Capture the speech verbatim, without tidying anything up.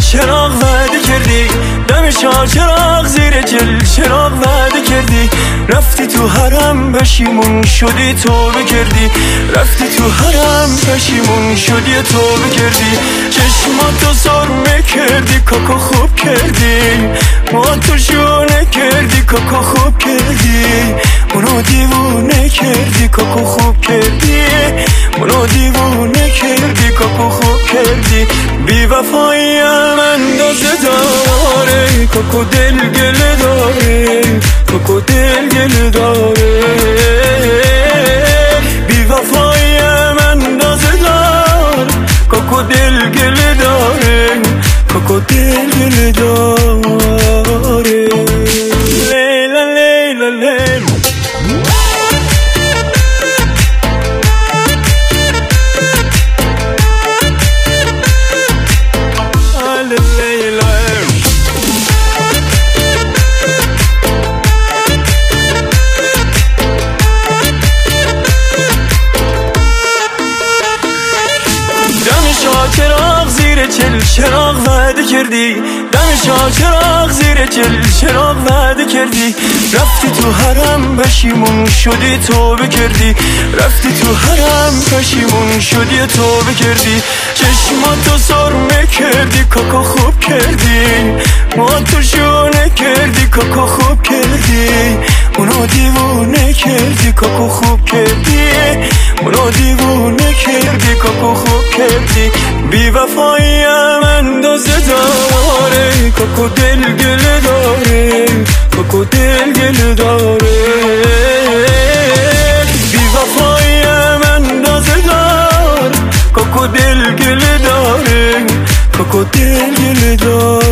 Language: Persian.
چراغ وعده کردی، دم شاه چراغ زیر چل چراغ وعده کردی. رفتی تو حرم پشیمون شدی توبه کردی، رفتی تو حرم پشیمون شدی توبه کردی. چشماتو سرمه کردی کاکا خوب کردی، ما تو شونه کردی کاکا خوب کردی. منو دیوونه کردی کاکا خوب کردی، منو دیوونه کردی کاکا خوب کردی. بی وفاییم اندازه داره، کاکا دل گله داره، کاکا دل گله داره. بی وفاییم اندازه دار، کاکا دل گله داره، کاکا دل گله داره. لیلا لیلا لیلا چراغ زیر چل چراغ وعده کردی، دم شاه چراغ زیر چل چراغ وعده کردی. رفتی تو حرم پشیمون شدی توبه کردی، رفتی تو حرم پشیمون شدی توبه کردی. چشماتو سرمه کردی کاکا خوب کردی، ما تو شونه کردی کاکا خوب کردی. منو دیوونه کردی کاکا خوب کردی، منو دیوونه کردی کاکا خوب کردی. بی وفاییم اندازه داره، کاکا دل گله داره، کاکا دل گله داره. بی وفاییم اندازه دار، کاکا دل گله داره، کاکا دل گله داره.